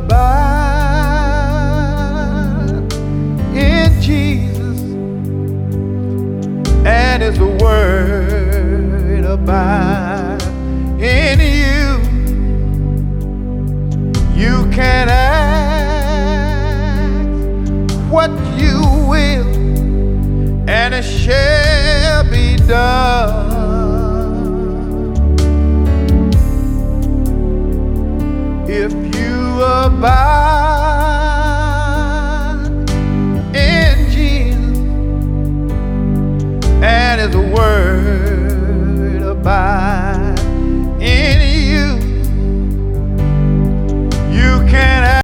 abide in Jesus and His word abide in you, you can ask what you will and it shall be done. If you abide